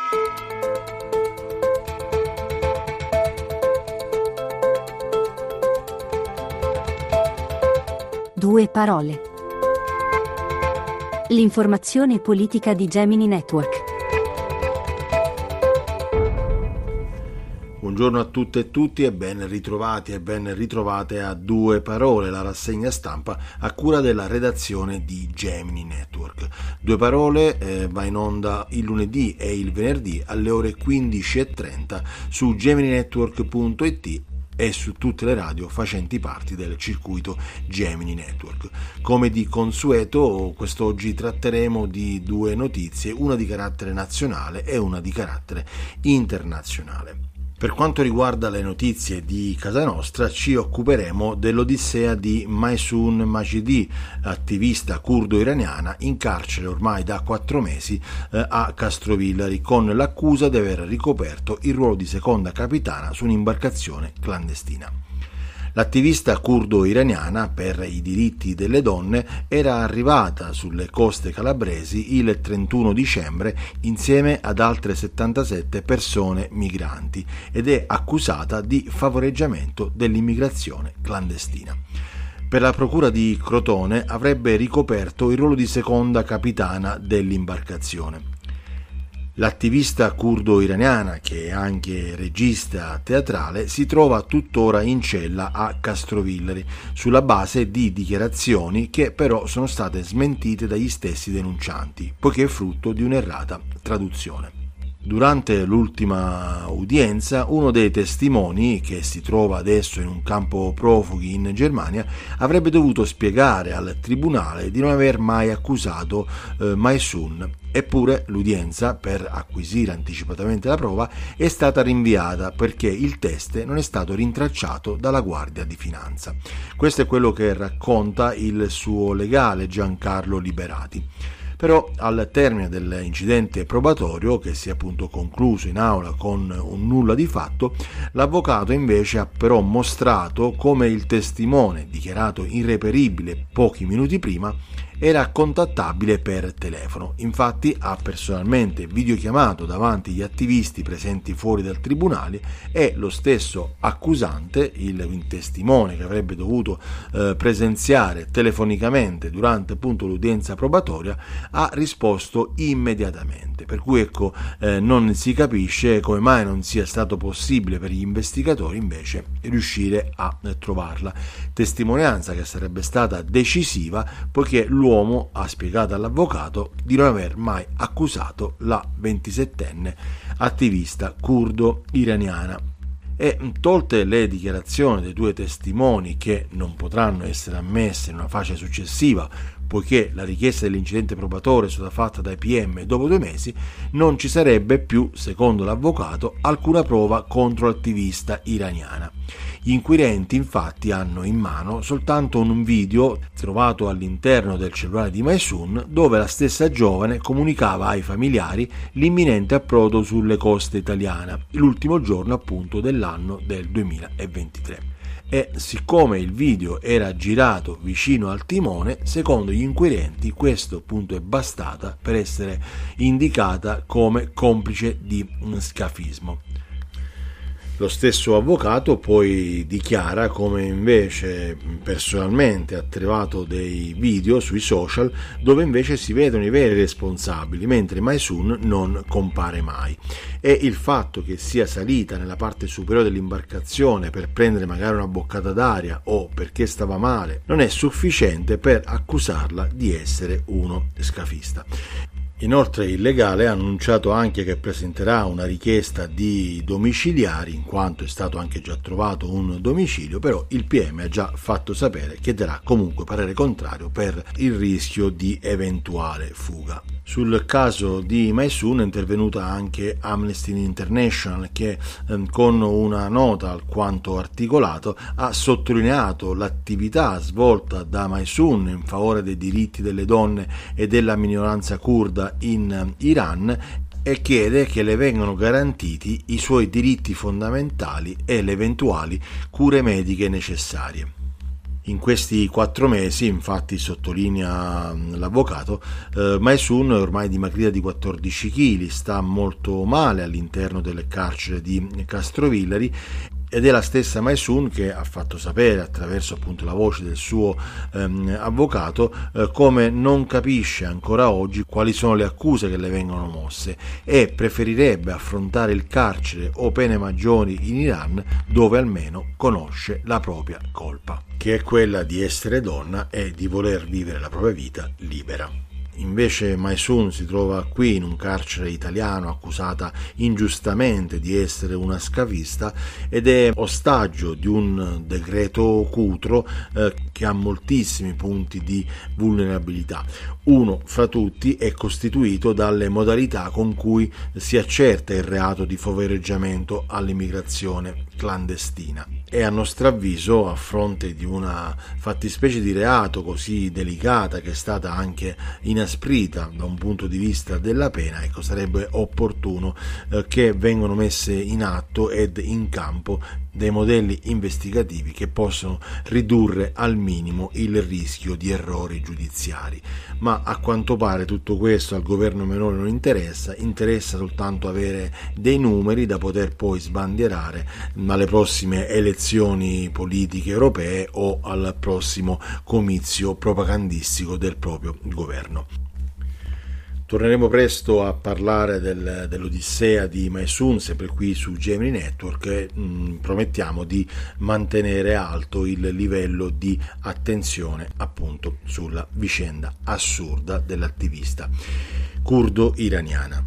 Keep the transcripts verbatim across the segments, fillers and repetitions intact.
Due parole. L'informazione politica di Gemini Network. Buongiorno a tutte e tutti e ben ritrovati e ben ritrovate a Due Parole, la rassegna stampa a cura della redazione di Gemini Network. Due Parole eh, va in onda il lunedì e il venerdì alle ore quindici e trenta su gemini network punto it e su tutte le radio facenti parte del circuito Gemini Network. Come di consueto, quest'oggi tratteremo di due notizie, una di carattere nazionale e una di carattere internazionale. Per quanto riguarda le notizie di casa nostra, ci occuperemo dell'odissea di Maysoon Majidi, attivista curdo-iraniana in carcere ormai da quattro mesi eh, a Castrovillari, con l'accusa di aver ricoperto il ruolo di seconda capitana su un'imbarcazione clandestina. L'attivista curdo-iraniana per i diritti delle donne era arrivata sulle coste calabresi il trentuno dicembre insieme ad altre settantasette persone migranti ed è accusata di favoreggiamento dell'immigrazione clandestina. Per la procura di Crotone avrebbe ricoperto il ruolo di seconda capitana dell'imbarcazione. L'attivista curdo-iraniana, che è anche regista teatrale, si trova tuttora in cella a Castrovillari sulla base di dichiarazioni che però sono state smentite dagli stessi denuncianti, poiché è frutto di un'errata traduzione. Durante l'ultima udienza, uno dei testimoni, che si trova adesso in un campo profughi in Germania, avrebbe dovuto spiegare al tribunale di non aver mai accusato eh, Maysoon. Eppure l'udienza, per acquisire anticipatamente la prova, è stata rinviata perché il teste non è stato rintracciato dalla Guardia di Finanza. Questo è quello che racconta il suo legale Giancarlo Liberati. Però al termine dell'incidente probatorio, che si è appunto concluso in aula con un nulla di fatto, l'avvocato invece ha però mostrato come il testimone, dichiarato irreperibile pochi minuti prima, era contattabile per telefono. Infatti ha personalmente videochiamato davanti agli attivisti presenti fuori dal tribunale e lo stesso accusante, il testimone che avrebbe dovuto eh, presenziare telefonicamente durante appunto l'udienza probatoria, ha risposto immediatamente. Per cui ecco eh, non si capisce come mai non sia stato possibile per gli investigatori invece riuscire a eh, trovarla. Testimonianza che sarebbe stata decisiva, poiché l'uomo L'uomo ha spiegato all'avvocato di non aver mai accusato la ventisettenne attivista curdo-iraniana. E tolte le dichiarazioni dei due testimoni, che non potranno essere ammesse in una fase successiva, poiché la richiesta dell'incidente probatorio è stata fatta dai P M dopo due mesi, non ci sarebbe più, secondo l'avvocato, alcuna prova contro l'attivista iraniana. Gli inquirenti infatti hanno in mano soltanto un video trovato all'interno del cellulare di Maysoon, dove la stessa giovane comunicava ai familiari l'imminente approdo sulle coste italiane, l'ultimo giorno appunto dell'anno del duemilaventitré. E siccome il video era girato vicino al timone, secondo gli inquirenti questo appunto è bastata per essere indicata come complice di scafismo. Lo stesso avvocato poi dichiara come invece personalmente ha trovato dei video sui social dove invece si vedono i veri responsabili, mentre Maysoon non compare mai. E il fatto che sia salita nella parte superiore dell'imbarcazione per prendere magari una boccata d'aria o perché stava male non è sufficiente per accusarla di essere uno scafista. Inoltre il legale ha annunciato anche che presenterà una richiesta di domiciliari, in quanto è stato anche già trovato un domicilio, però il P M ha già fatto sapere che darà comunque parere contrario per il rischio di eventuale fuga. Sul caso di Maysoon è intervenuta anche Amnesty International, che eh, con una nota alquanto articolato ha sottolineato l'attività svolta da Maysoon in favore dei diritti delle donne e della minoranza curda in Iran e chiede che le vengano garantiti i suoi diritti fondamentali e le eventuali cure mediche necessarie. In questi quattro mesi, infatti, sottolinea l'avvocato, eh, Maysoon è ormai dimagrita di quattordici chili, sta molto male all'interno del carcere di Castrovillari, ed è la stessa Maysoon che ha fatto sapere attraverso appunto la voce del suo ehm, avvocato eh, come non capisce ancora oggi quali sono le accuse che le vengono mosse e preferirebbe affrontare il carcere o pene maggiori in Iran, dove almeno conosce la propria colpa, che è quella di essere donna e di voler vivere la propria vita libera. Invece Maysoon si trova qui in un carcere italiano, accusata ingiustamente di essere una scavista, ed è ostaggio di un decreto Cutro eh, che ha moltissimi punti di vulnerabilità. Uno fra tutti è costituito dalle modalità con cui si accerta il reato di favoreggiamento all'immigrazione clandestina. E a nostro avviso, a fronte di una fattispecie di reato così delicata, che è stata anche inasprita da un punto di vista della pena, ecco, sarebbe opportuno eh, che vengano messe in atto ed in campo dei modelli investigativi che possono ridurre al minimo il rischio di errori giudiziari. Ma a quanto pare tutto questo al governo Meloni non interessa, interessa soltanto avere dei numeri da poter poi sbandierare alle prossime elezioni politiche europee o al prossimo comizio propagandistico del proprio governo. Torneremo presto a parlare del, dell'odissea di Maysoon, sempre qui su Gemini Network, e mh, promettiamo di mantenere alto il livello di attenzione appunto sulla vicenda assurda dell'attivista curdo-iraniana.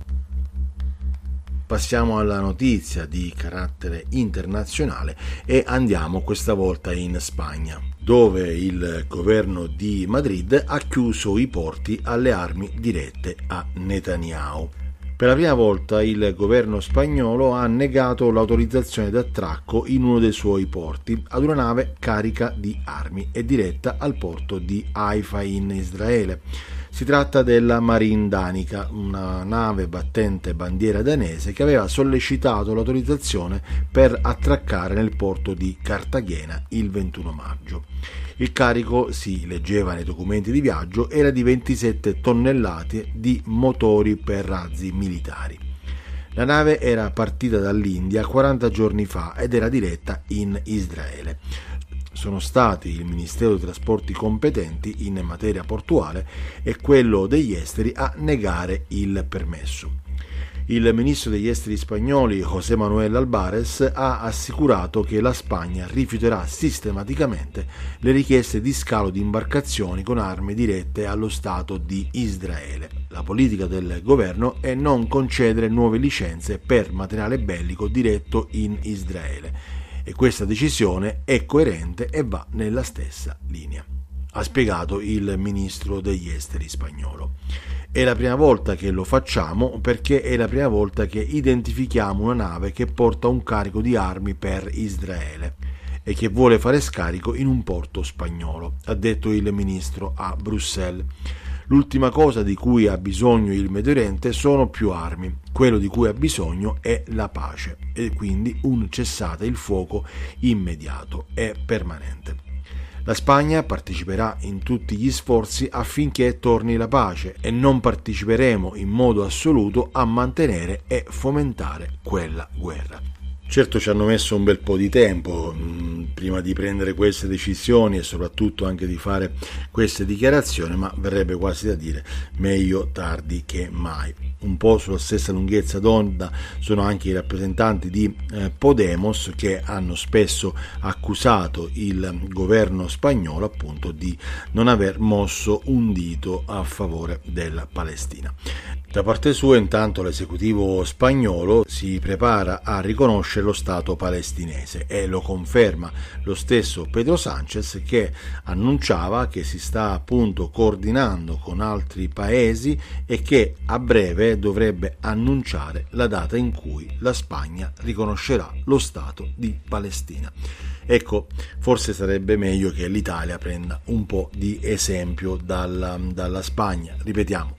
Passiamo alla notizia di carattere internazionale e andiamo questa volta in Spagna, dove il governo di Madrid ha chiuso i porti alle armi dirette a Netanyahu. Per la prima volta il governo spagnolo ha negato l'autorizzazione d'attracco in uno dei suoi porti ad una nave carica di armi e diretta al porto di Haifa in Israele. Si tratta della Marine Danica, una nave battente bandiera danese che aveva sollecitato l'autorizzazione per attraccare nel porto di Cartagena il ventuno maggio. Il carico, si leggeva nei documenti di viaggio, era di ventisette tonnellate di motori per razzi militari. La nave era partita dall'India quaranta giorni fa ed era diretta in Israele. Sono stati il Ministero dei Trasporti competenti in materia portuale e quello degli esteri a negare il permesso. Il ministro degli esteri spagnoli José Manuel Álvarez ha assicurato che la Spagna rifiuterà sistematicamente le richieste di scalo di imbarcazioni con armi dirette allo Stato di Israele. La politica del governo è non concedere nuove licenze per materiale bellico diretto in Israele. E questa decisione è coerente e va nella stessa linea, ha spiegato il ministro degli esteri spagnolo. È la prima volta che lo facciamo perché è la prima volta che identifichiamo una nave che porta un carico di armi per Israele e che vuole fare scarico in un porto spagnolo, ha detto il ministro a Bruxelles. L'ultima cosa di cui ha bisogno il Medio Oriente sono più armi, quello di cui ha bisogno è la pace e quindi un cessate il fuoco immediato e permanente. La Spagna parteciperà in tutti gli sforzi affinché torni la pace e non parteciperemo in modo assoluto a mantenere e fomentare quella guerra. Certo ci hanno messo un bel po' di tempo mh, prima di prendere queste decisioni e soprattutto anche di fare queste dichiarazioni, ma verrebbe quasi da dire meglio tardi che mai. Un po' sulla stessa lunghezza d'onda sono anche i rappresentanti di eh, Podemos, che hanno spesso accusato il governo spagnolo appunto di non aver mosso un dito a favore della Palestina. Da parte sua, intanto, l'esecutivo spagnolo si prepara a riconoscere lo Stato palestinese e lo conferma lo stesso Pedro Sánchez, che annunciava che si sta appunto coordinando con altri paesi e che a breve dovrebbe annunciare la data in cui la Spagna riconoscerà lo Stato di Palestina. Ecco, forse sarebbe meglio che l'Italia prenda un po' di esempio dalla, dalla Spagna. Ripetiamo,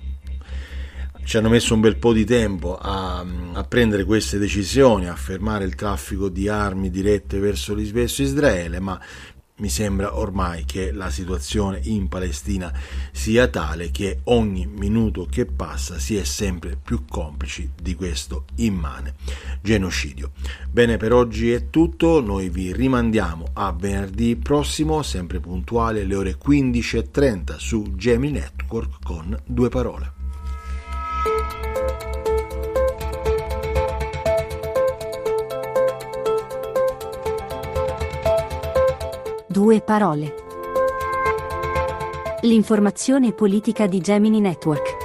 ci hanno messo un bel po' di tempo a, a prendere queste decisioni, a fermare il traffico di armi dirette verso, verso Israele, ma mi sembra ormai che la situazione in Palestina sia tale che ogni minuto che passa si è sempre più complici di questo immane genocidio. Bene, per oggi è tutto, noi vi rimandiamo a venerdì prossimo, sempre puntuale alle ore quindici e trenta su Gemini Network con Due Parole. Due Parole. L'informazione politica di Gemini Network.